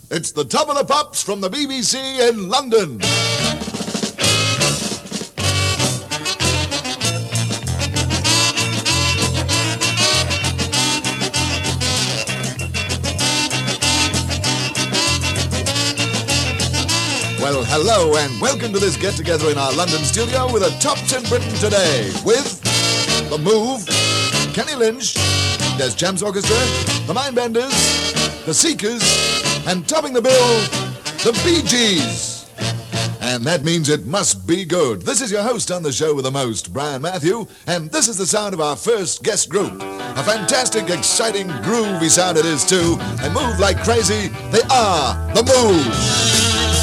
It's the Top of the Pops from the BBC in London. Well, hello and welcome to this get-together in our London studio with the tops in Britain today with The Move, Kenny Lynch, Des Champs Orchestra, The Mindbenders, The Seekers, and topping the bill, The Bee Gees. And that means it must be good. This is your host on the show with the most, Brian Matthew, and this is the sound of our first guest group. A fantastic, exciting, groovy sound it is too. They move like crazy. They are The Move.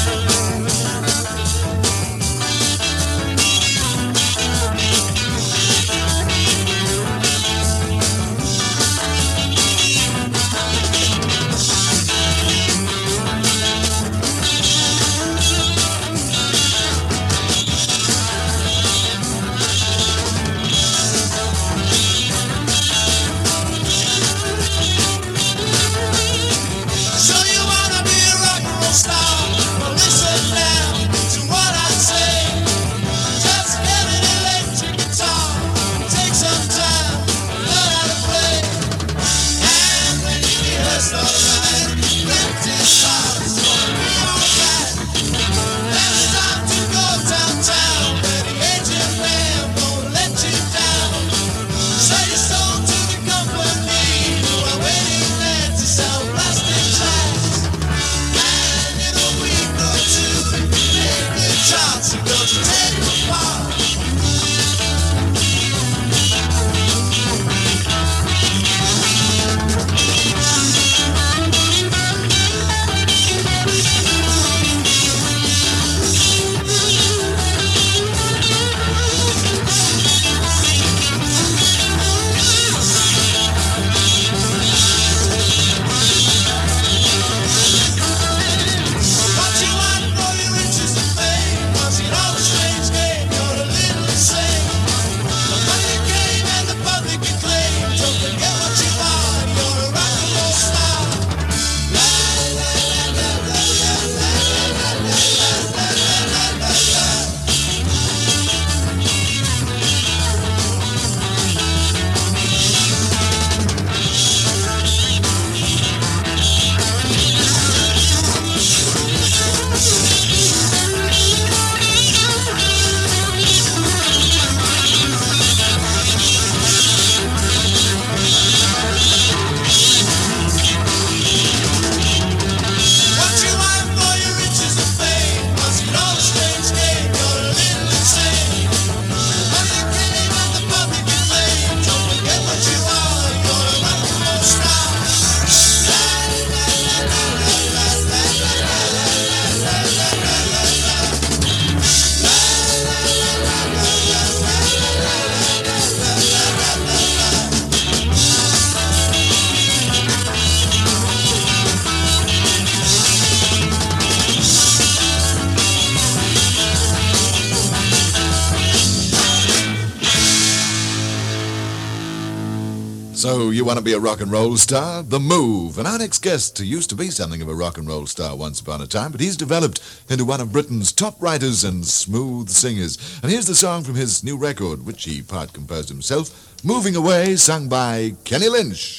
So, you want to be a rock and roll star? The Move. And our next guest used to be something of a rock and roll star once upon a time, but he's developed into one of Britain's top writers and smooth singers. And here's the song from his new record, which he part composed himself, Moving Away, sung by Kenny Lynch.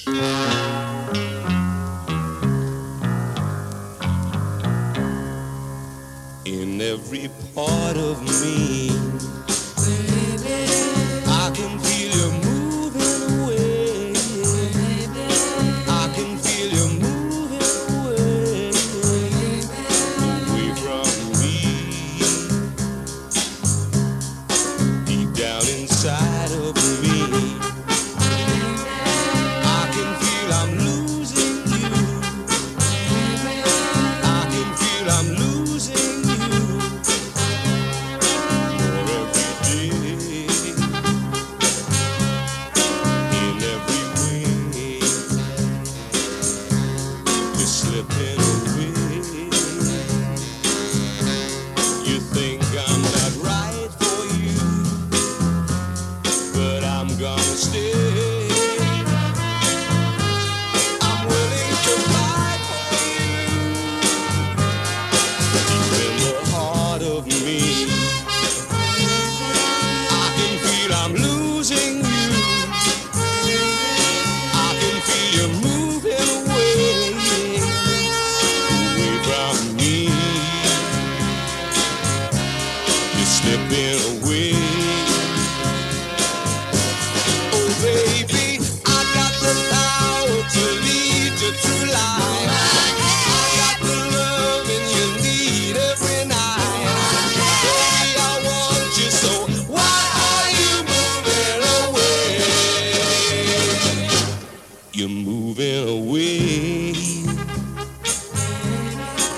In every part of me, I can feel you moving away. I can feel you moving away, away from me. Deep down inside of me, I can feel I'm losing you. I can feel I'm losing you. More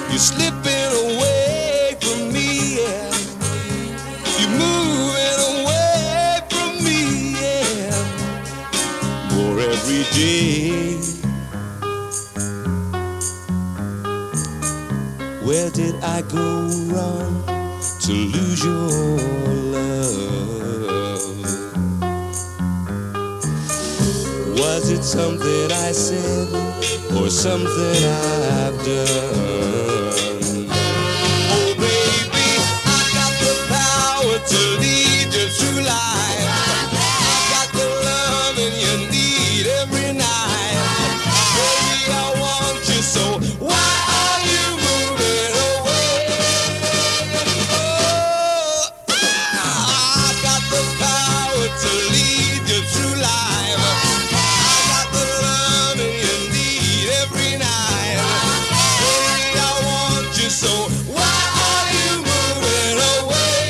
You're slipping away from me, yeah. You're moving away from me, yeah. More every day. Where did I go wrong to lose your love? Was it something I said or something I've done? Oh baby, I got the power to lead you through life. I got the loving you need every night. Baby, I want you so. Why are you moving away? Oh, I got the power to lead you through life. I got the loving you need every night. Baby, I want you so. Why are you moving away?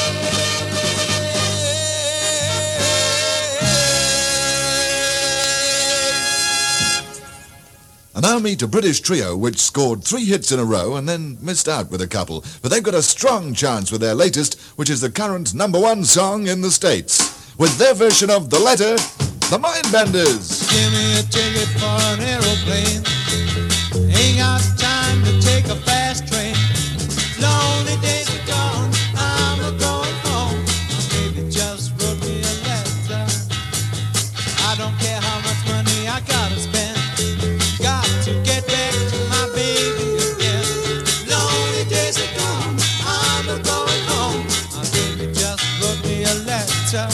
And now meet a British trio which scored 3 hits in a row and then missed out with a couple. But they've got a strong chance with their latest, which is the current #1 song in the States. With their version of The Letter, the Mindbenders. Give me a ticket for an aeroplane. Ain't got time to take a fast train. Lonely days are gone, I'm a-going home. My baby just wrote me a letter. I don't care how much money I gotta spend. Got to get back to my baby again. Lonely days are gone, I'm a-going home. My baby just wrote me a letter.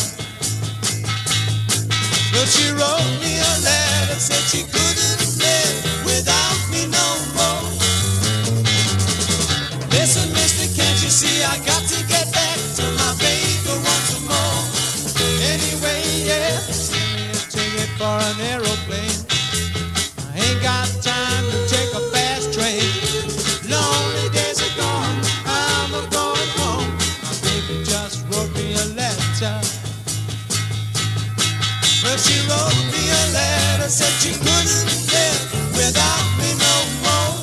Well, she wrote me a letter, said she couldn't live without me no more. Listen, mister, can't you see I got to get back to my baby once more? Anyway, yeah, send me a ticket for an aeroplane. I ain't got time to take a fast train. Lonely days are gone, I'm a-going home. My baby just wrote me a letter. Well, she wrote me a letter, said she couldn't live without me no more.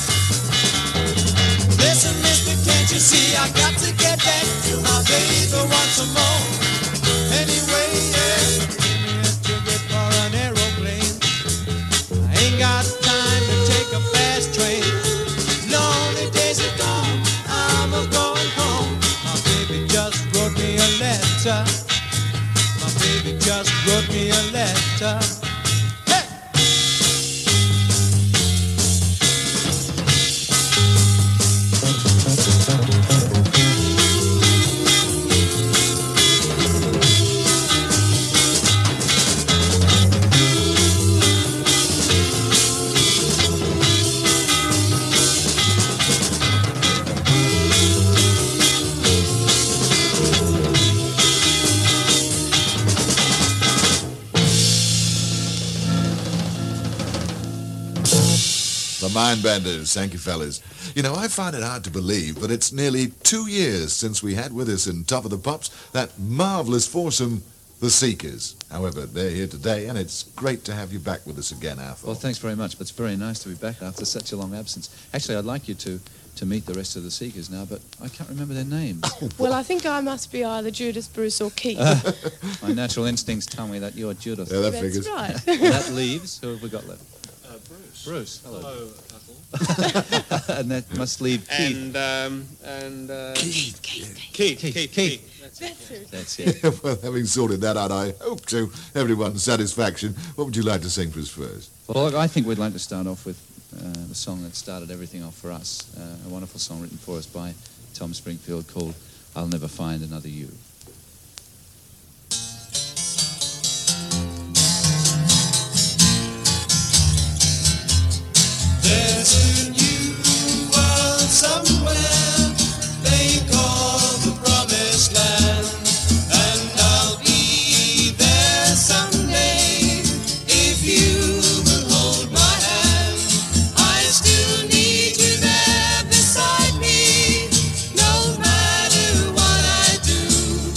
Listen, mister, can't you see I got to get back to my baby once more? Anyway, yeah, give me a ticket for an aeroplane. I ain't got time to take a fast train. Lonely days are gone, I'm a-going home. My baby just wrote me a letter. My baby just wrote me a letter. Hey! The Mindbenders. Thank you, fellas. You know, I find it hard to believe, but it's nearly 2 years since we had with us in Top of the Pops that marvellous foursome, The Seekers. However, they're here today, and it's great to have you back with us again, Arthur. Well, thanks very much, but it's very nice to be back after such a long absence. Actually, I'd like you to meet the rest of the Seekers now, but I can't remember their names. Well, I think I must be either Judas, Bruce or Keith. My natural instincts tell me that you're Judith. Yeah, that That's figures. right. That leaves, who have we got left? Bruce. Bruce, hello. Hello, Ethel. And that must leave Keith. Keith. That's it. That's it. Well, having sorted that out, I hope to everyone's satisfaction. What would you like to sing for us first? Well, look, I think we'd like to start off with the song that started everything off for us, a wonderful song written for us by Tom Springfield called I'll Never Find Another You. There's a new world somewhere they call the promised land, and I'll be there someday if you will hold my hand. I still need you there beside me, no matter what I do.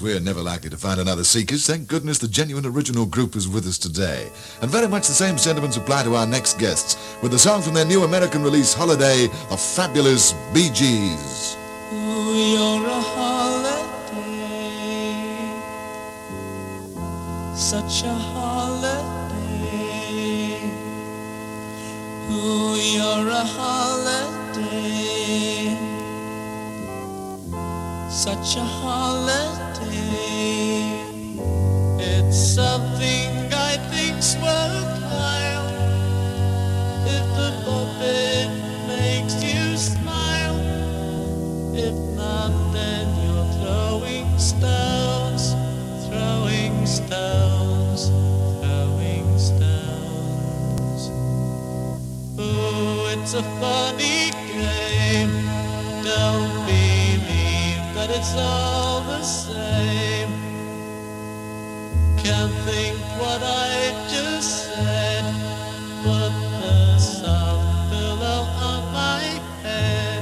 we're never likely to find another Seekers, thank goodness the genuine original group is with us today. And very much the same sentiments apply to our next guests, with the song from their new American release, Holiday, the fabulous Bee Gees. Ooh, you're a holiday, such a holiday. Ooh, you're a holiday, such a holiday. It's something I think's worthwhile. If the puppet makes you smile, if not, then you're throwing stones, throwing stones, throwing stones. Ooh, it's a funny game. Don't believe that it's all the same. Can't think what I just said. Put the soft pillow on my head.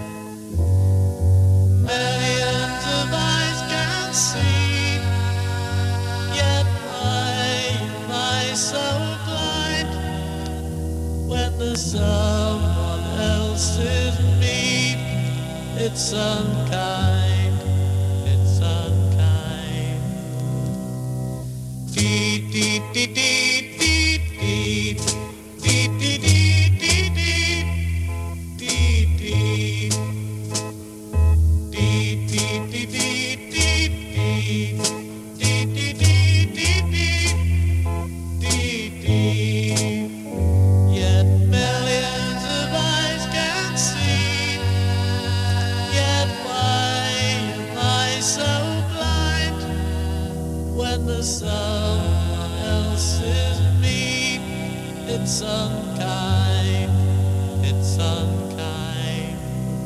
Millions of eyes can see, yet why am I so blind? When there's someone else in me, it's unkind, it's unkind. Dee dee dee dee dee dee dee dee dee dee dee dee. Yet millions of eyes can see, yet why am I so blind? When there's someone else in me, it's unkind, it's unkind.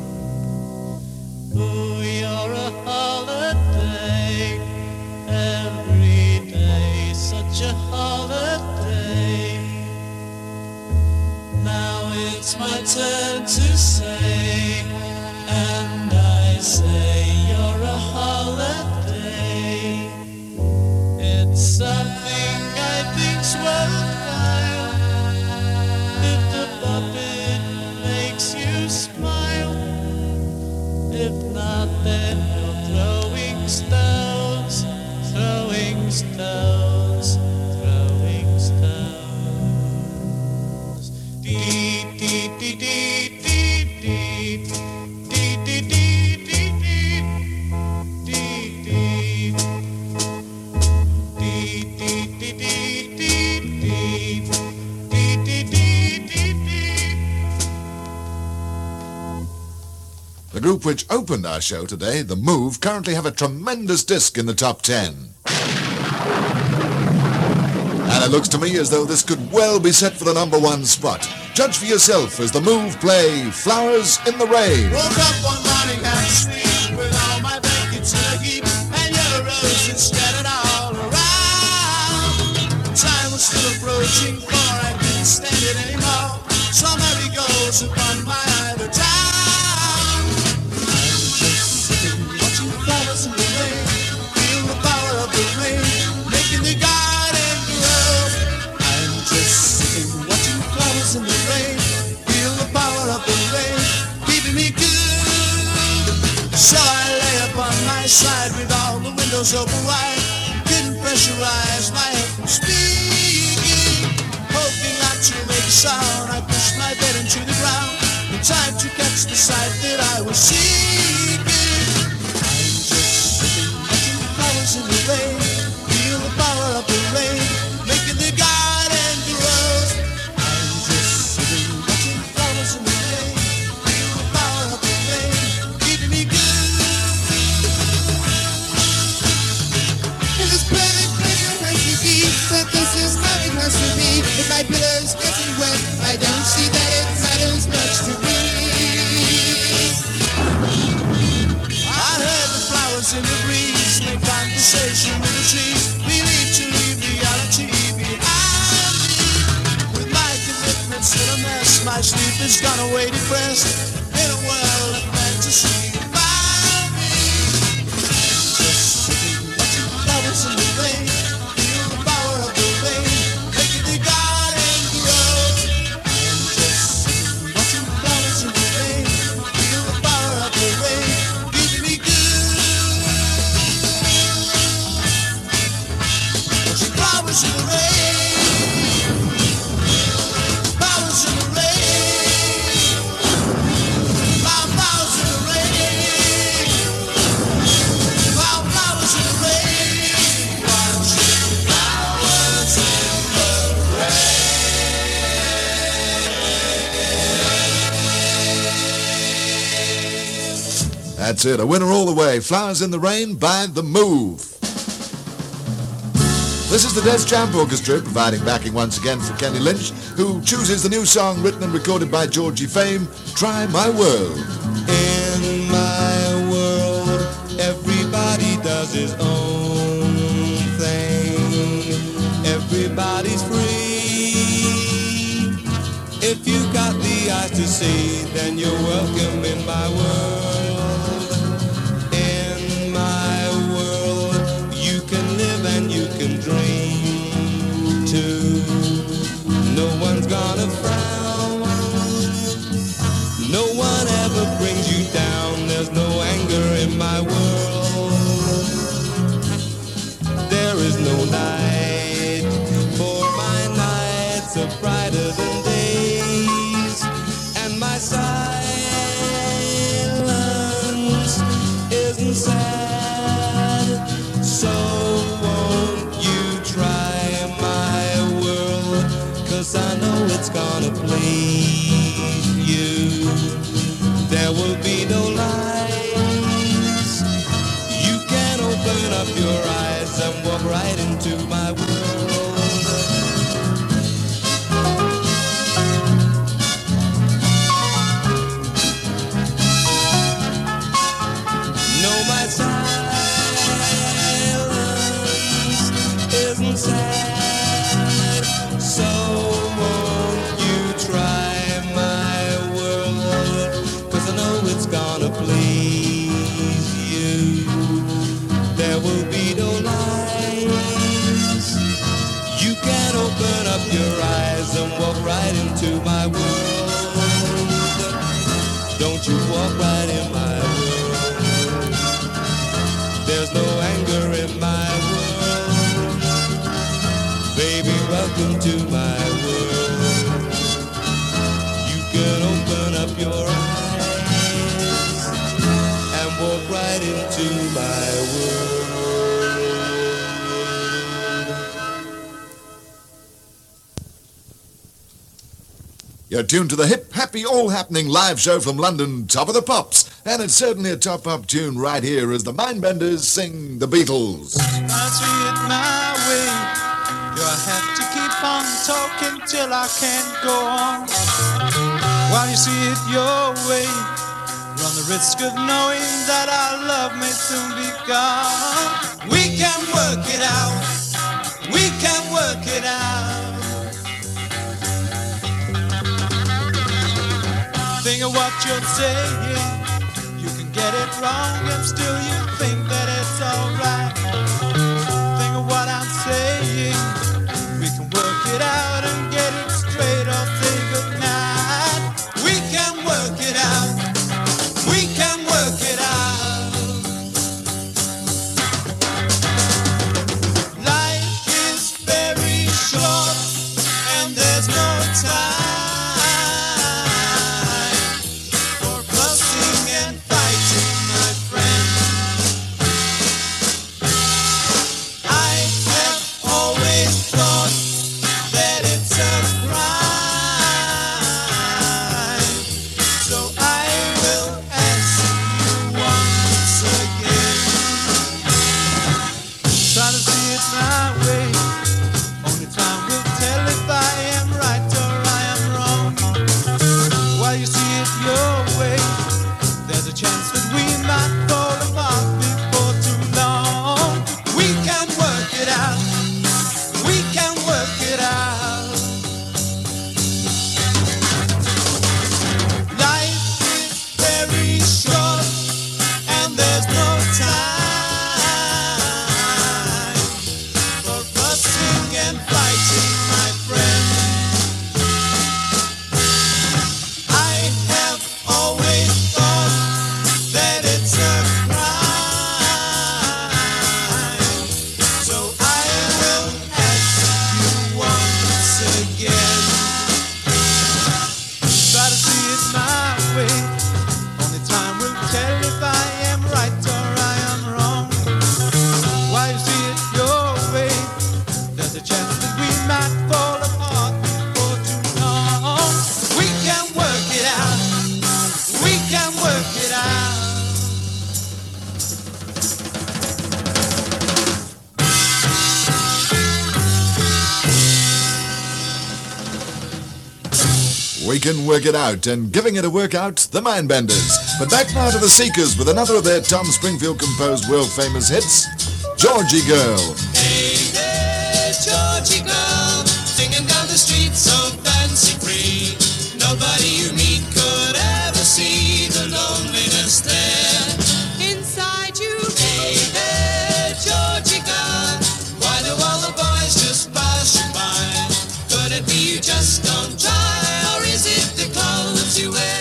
Ooh, you're a holiday, every day, such a holiday. Now it's my turn to say, and I say you're a holiday. It's something I think's worthwhile. If the puppet makes you smile, if not, then you're throwing stones, throwing stones, throwing stones. Dee dee dee dee dee dee dee dee dee dee dee dee The group which opened our show today, The Move, currently have a tremendous disc in the top 10. And it looks to me as though this could well be set for the #1 spot. Judge for yourself as The Move play Flowers in the Rain. Woke up one morning half asleep with all my bacon turkey and yellow roses scattered all around. Time was still approaching, for I couldn't stand it anymore. So Mary goes upon my either town. I'm just sitting watching flowers in the rain, feel the power of the rain making the garden grow. I'm just sitting watching flowers in the rain, feel the power of the rain keeping me good. So I lay upon my side with all the windows open wide, couldn't pressurize my head from speaking, hoping not to make a sound. I pushed my bed into the ground in time to catch the sight that I was seeking. I'm just sitting watching flowers in the rain, feel the power of the rain making the garden grow. I'm just sitting watching flowers in the rain, feel the power of the rain keeping me good. In this perfect pleasure place to be, but this is not it has to be. If my pillow's getting wet, I don't see that it matters much to me. I heard the flowers in the breeze make conversation with the trees. We need to leave reality behind me. With my commitments in a mess, my sleep has gone away depressed. In a world of fantasy, find me. Just sitting That's it, a winner all the way. Flowers in the Rain by The Move. This is the Des Jam Orchestra providing backing once again for Kenny Lynch, who chooses the new song written and recorded by Georgie Fame, Try My World. In my world, everybody does his own thing. Everybody's free. If you got the eyes to see, then you're welcome in my world. In my world, you can live and you can dream too. No one's gonna frown. No one ever brings you down. There's no anger in my world. There is no night, for my nights are brighter than days, and my silence isn't sad. So won't you try my world, 'cause I know it's gonna please you. There will be no lies. You can open up your eyes and walk right into my world. No, my silence isn't sad. So won't you try my world, 'cause I know it's gonna please you. There will be no lies. You can open up your eyes and walk right into my world. Don't you walk right in my world. There's no anger in my world. Baby, welcome to my world. You can open up your eyes and walk right into my world. You're tuned to the hip, happy, all-happening live show from London, Top of the Pops. And it's certainly a top-up tune right here as the Mindbenders sing The Beatles. I see it my way. Do I have to keep on talking till I can't go on? While you see it your way, run the risk of knowing that our love may soon be gone. We can work it out. We can work it out. Think of what you're saying. You can get it wrong and still you think that it's alright. Think of what I'm saying. We can work it out and get it straight or say goodnight. We can work it out. We can work it out. Life is very short and there's no time. That we can work it out, and giving it a workout, the Mindbenders. But back now to the Seekers with another of their Tom Springfield composed world-famous hits, Georgie Girl. Hey there, Georgie girl, singing down the street so fancy-free. Nobody you meet could ever see the loneliness there inside you. Hey there, Georgie girl, why do all the boys just pass you by? Could it be you just don't try, or is it the clothes you wear?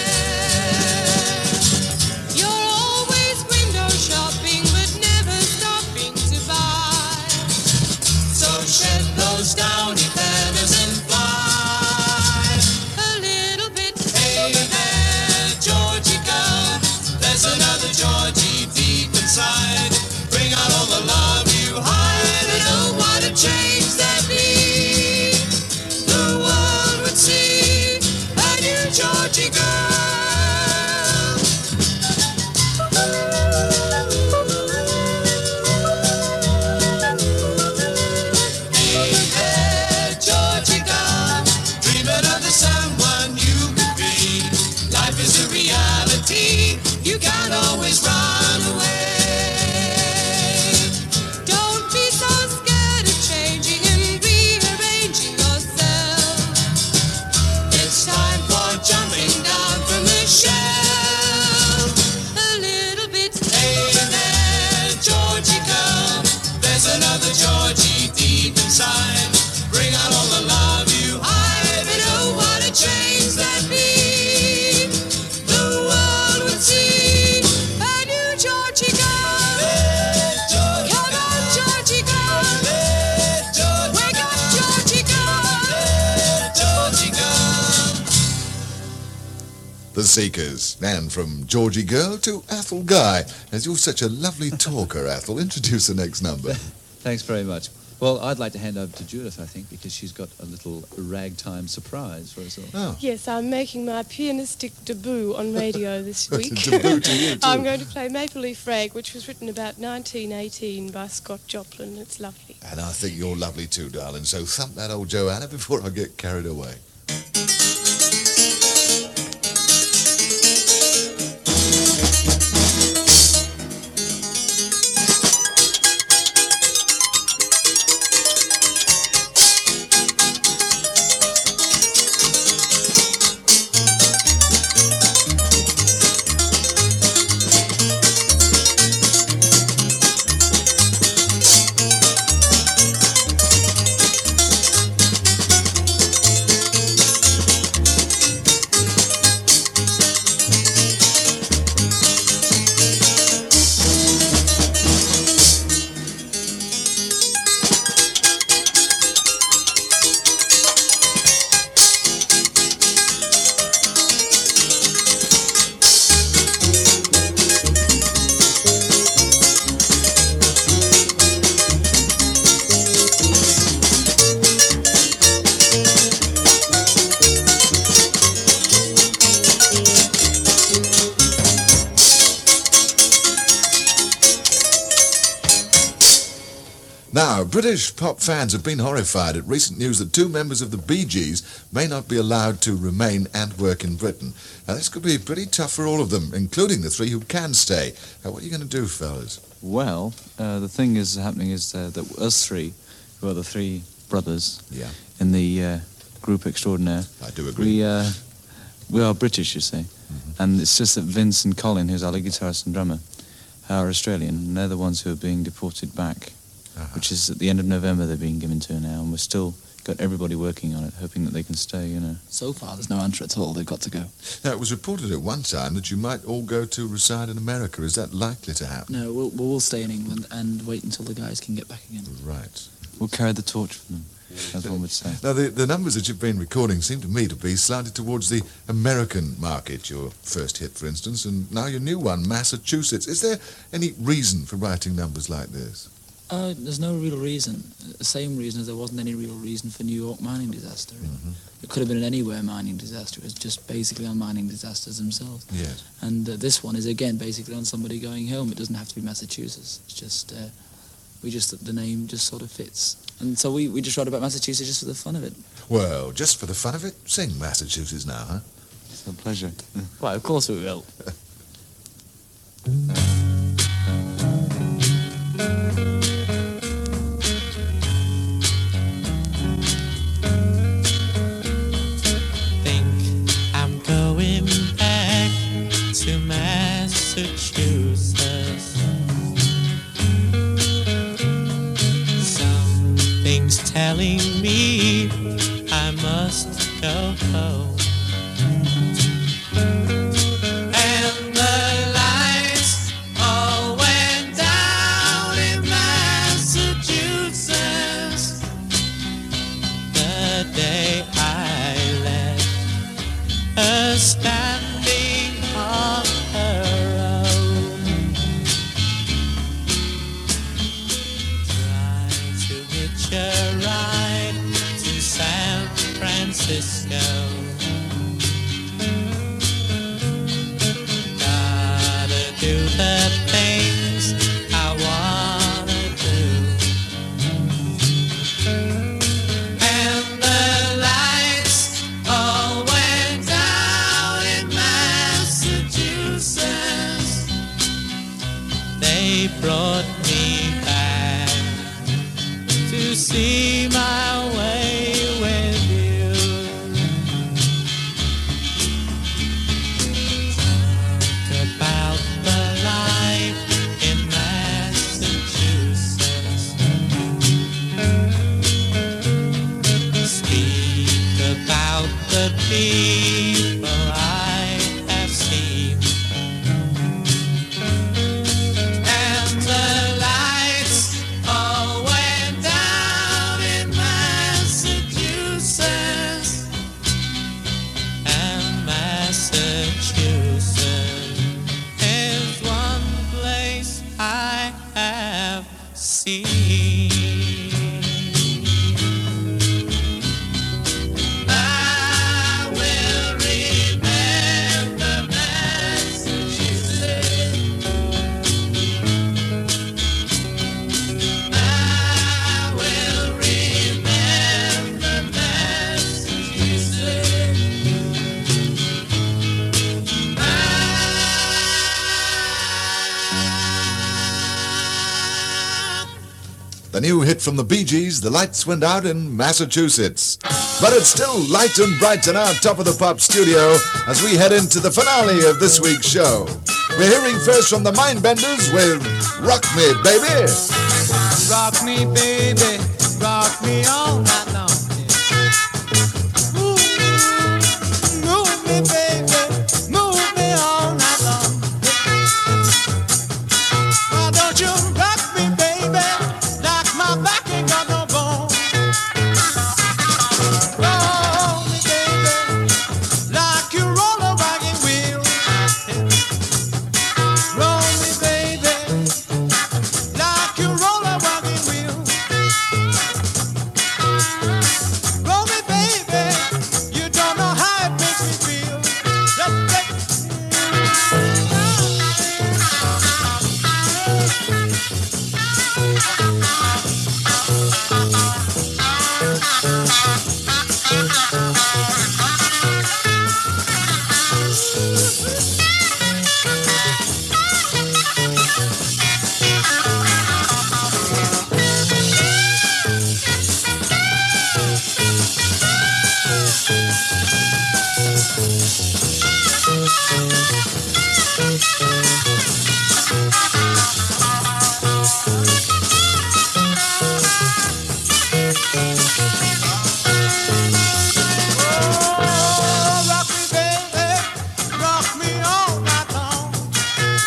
You're always window shopping, but never stopping to buy. So shed those downy feathers and fly a little bit. Hey there, Georgie girl, there's another Georgie deep inside. Bring out all the love you hide, and oh, what a change that'd be. The world would see a new Georgie girl. Hey there, Georgie girl, dreaming of the someone you could be. Life is a reality, you can't always run away. Don't be so scared of changing and rearranging yourself. It's time for jumping down from the shelf a little bit. Hey there, Georgie girl, there's another Georgie deep inside. Bring out all the love you hide, and oh, what a change that'd be. The world would see a new Georgie girl. Come on, Georgie girl. Wake up, Georgie girl. Georgie girl. The Seekers. And from Georgie Girl to Athol Guy. As you're such a lovely talker, Athol, introduce the next number. Thanks very much. Well, I'd like to hand over to Judith, I think, because she's got a little ragtime surprise for us all. Oh, Yes, I'm making my pianistic debut on radio this week. debut to you too. I'm going to play Maple Leaf Rag, which was written about 1918 by Scott Joplin. It's lovely. And I think you're lovely too, darling. So thump that old Joanna before I get carried away. Now, British pop fans have been horrified at recent news that two members of the Bee Gees may not be allowed to remain and work in Britain. Now, this could be pretty tough for all of them, including the three who can stay. Now, what are you going to do, fellas? Well, the thing is happening is that us three, who are the three brothers Yeah, in the group extraordinaire, I do agree. we are British, you see. And it's just that Vince and Colin, who's our lead guitarist and drummer, are Australian, and they're the ones who are being deported back, which is at the end of November they're being given to now, and we're still got everybody working on it, hoping that they can stay, you know. So far, there's no answer at all. They've got to go. Now, it was reported at one time that you might all go to reside in America. Is that likely to happen? No, we'll stay in England and wait until the guys can get back again. Right. We'll carry the torch for them, as one would say. Now, the numbers that you've been recording seem to me to be slanted towards the American market, your first hit, for instance, and now your new one, Massachusetts. Is there any reason for writing numbers like this? There's no real reason. The same reason as there wasn't any real reason for New York mining disaster. It could have been an anywhere mining disaster. It was just basically on mining disasters themselves. Yes. And this one is, again, basically on somebody going home. It doesn't have to be Massachusetts. It's just the name just sort of fits. And so we just wrote about Massachusetts just for the fun of it. Well, just for the fun of it, sing Massachusetts now, huh? It's a pleasure. Why, of course we will. Think I'm going back to Massachusetts. Something's telling me I must go home. And the lights all went down in Massachusetts the day I left her standing on her own. Try to hitch a ride to San Francisco. Gotta do the things I wanna do. And the lights all went down in Massachusetts. They brought me back to see my way with you. Talk about the life in Massachusetts. Speak about the people I have seen. And the lights all went down in Massachusetts. And Massachusetts is one place I have seen. I will remember Massachusetts. I will remember Massachusetts. The new hit from the Bee Gees, The Lights Went Out in Massachusetts. But it's still light and bright in our Top of the Pop studio as we head into the finale of this week's show. We're hearing first from the Mindbenders with Rock Me, Baby. Rock me, baby, rock me all night long. Ooh, move me, baby, move me all night long. Why don't you rock me, baby, like my back ain't got no bone? Roll me, baby, like you roll a wagon wheel. Roll me, baby, like you roll a wagon wheel. Roll me, baby, you don't know how it makes me feel. Just take rock me, baby, rock me all night long.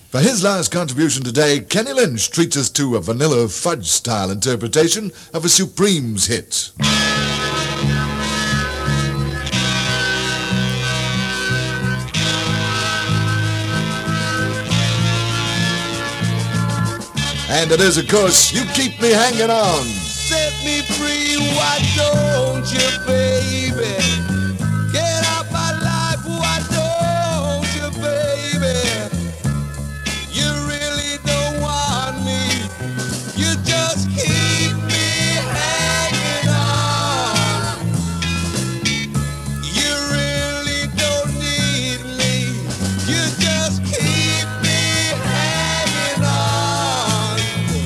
For his last contribution today, Kenny Lynch treats us to a vanilla fudge-style interpretation of a Supremes hit. And it is, of course, You Keep Me Hanging On. Set me free, why don't you, baby? Get out my life, why don't you, baby? You really don't want me, you just keep me hanging on. You really don't need me, you just keep me hanging on.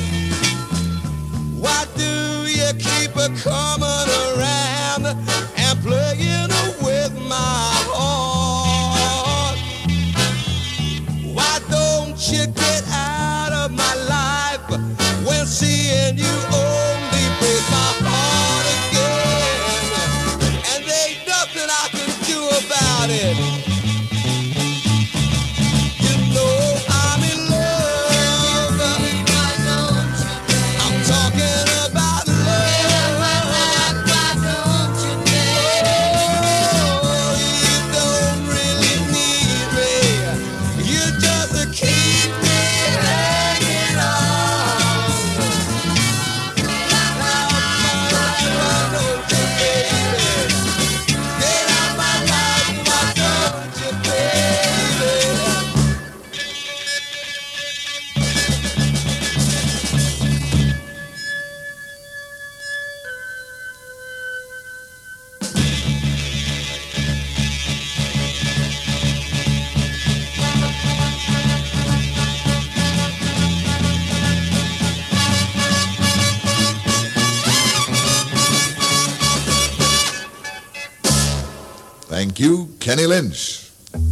Why do you keep a coming around and playing with my heart? Why don't you get out of my life when seeing you only breaks my heart again? And there ain't nothing I can do about it. You know I'm in love. I'm talking about love. Oh, you don't really need me. You just keep me hanging on. Why don't you, baby? Get out my life, why don't you, baby? Thank you, Kenny Lynch.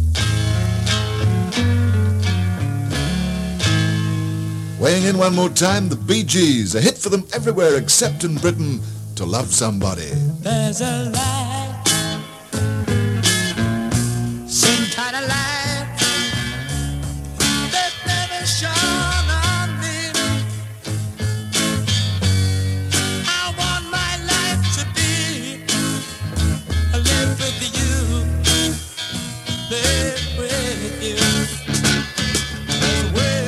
Weighing in one more time, the Bee Gees, a hit for them everywhere except in Britain, To Love Somebody. There's a light, some kind of light that never shone on me. I want my life to be a live with you, live with you. There's a way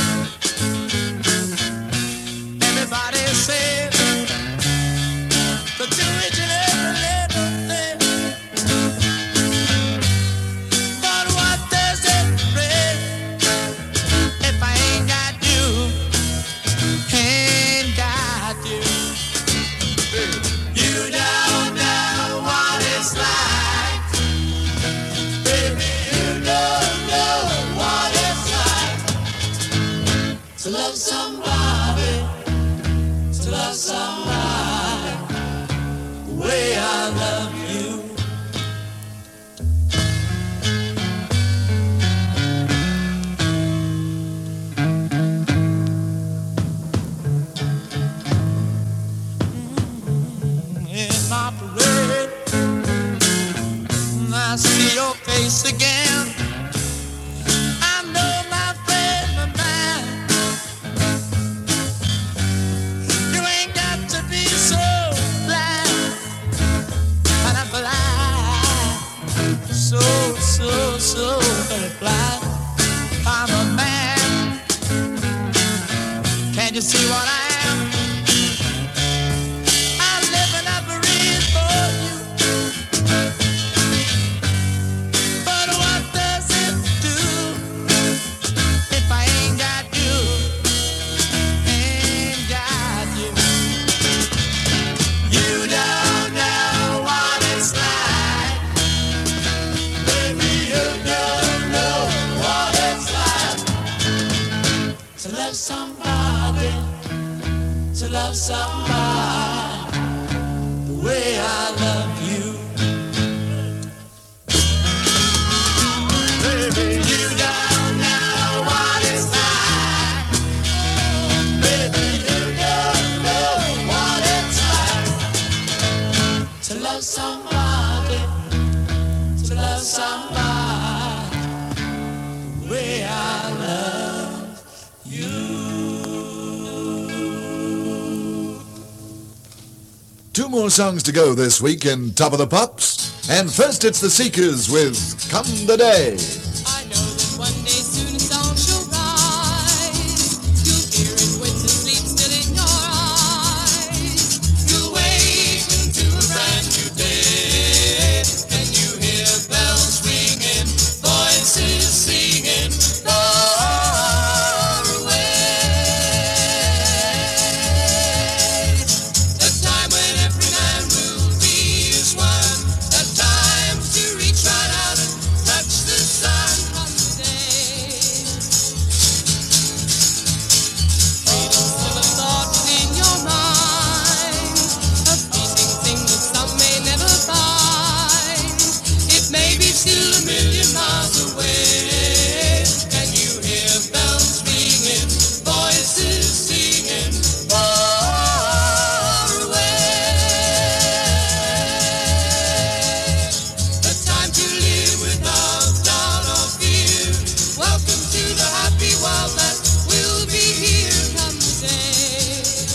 everybody says to do each and every little thing. But what does it bring if I ain't got you? Ain't got you. You don't know what it's like. Baby, you don't know what it's like to love somebody, to love somebody the way I love you. In my parade, I see your face again. I know my frame of mind. You ain't got to be so blind, and I'm blind, so very blind. I'm a man. Can't you see what I am? I live and I breathe for you. But what does it do if I ain't got you? Ain't got you. You don't know what it's like. Baby, you don't know what it's like to love somebody, to love somebody the way I love you. Baby, you don't know what it's like. Baby, you don't know what it's like to love somebody, to love somebody the way I love more songs to go this week in Top of the Pops. And first it's the Seekers with Come the Day. I know that one day soon a song shall rise. You'll hear it with the sleep still in your eyes. You'll wake into a brand new day. Can you hear bells ringing, voices singing far away? The time when every man will be as one. The time to reach right out and touch the sun. Come the day. Freedom's still a thought within your mind, a fleeting thing that some may never find. It may be still a million miles away. Can you hear bells ringing, voices singing far away? The time to live without doubt or fear. Welcome to the happy world that will be here come the day.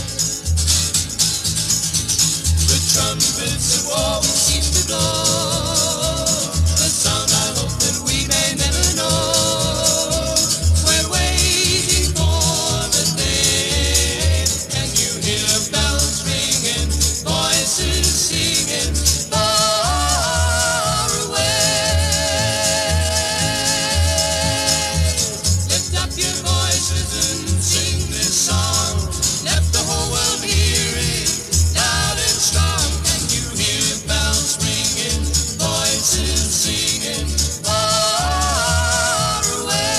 The trumpets of war will cease to blow. The sound I hope that we may never know. We're waiting for the day. Can you hear bells ringing, voices singing far away? Lift up your voices and sing this song. Let the whole world hear it loud and strong. Can you hear bells ringing, voices singing far away?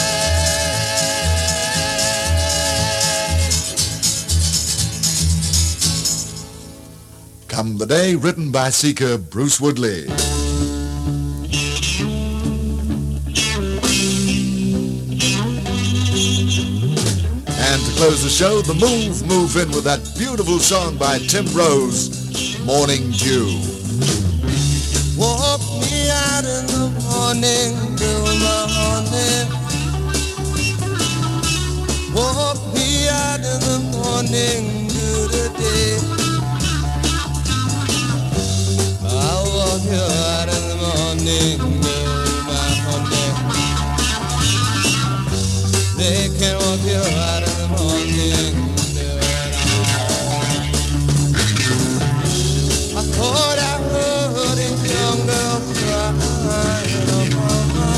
Come the Day, written by Seeker Bruce Woodley. And to close the show, The Move in with that beautiful song by Tim Rose, Morning Dew. Walk me out in the morning, till my morning. Walk me out in the morning, to the day. I'll walk you out in the morning, till my morning. They can walk you out in the morning, till it all. I thought I heard a young girl crying, oh mama.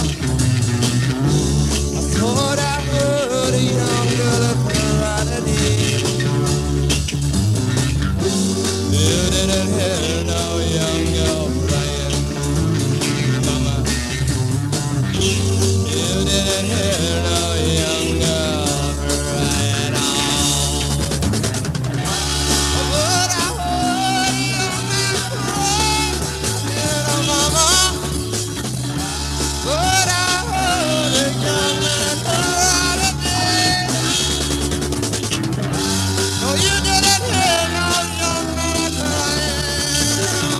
I thought I heard a young girl crying. You didn't hear no young girl crying, mama. You didn't hear no young girl crying. But I heard a young man crying, oh mama. But I heard a young man crying. No, you didn't hear no young man crying.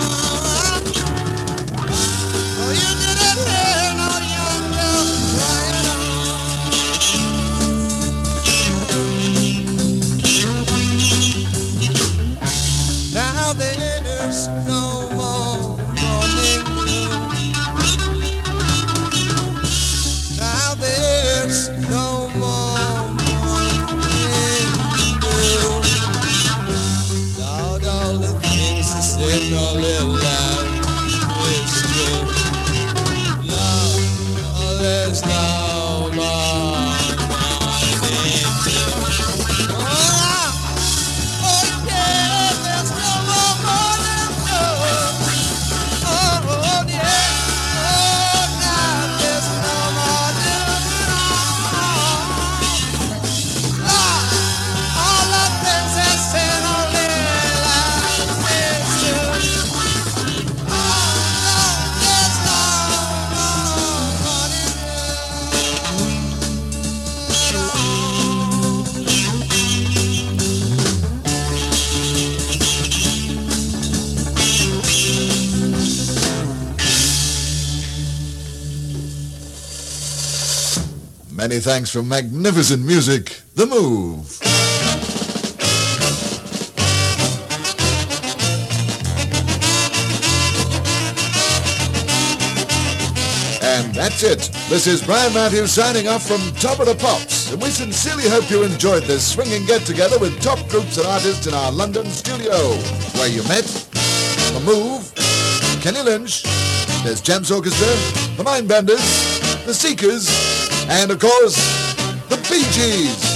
No, you didn't hear no young girl crying. Now there's no more morning dew. Now there's no more morning dew. Lord, all the things I said, no little loud is true. Lord, oh, there's no more morning dew. Oh, yeah, there's no more morning dew. Oh, yeah, oh, now there's no more dew. Lord, all the things I said, no little loud is true. Oh, Lord, there's no Many thanks for magnificent music, The Move. And that's it. This is Brian Matthews signing off from Top of the Pops, and we sincerely hope you enjoyed this swinging get-together with top groups and artists in our London studio, where you met The Move, Kenny Lynch, there's Jams Orchestra, the Mindbenders, the Seekers, and of course, the Bee Gees.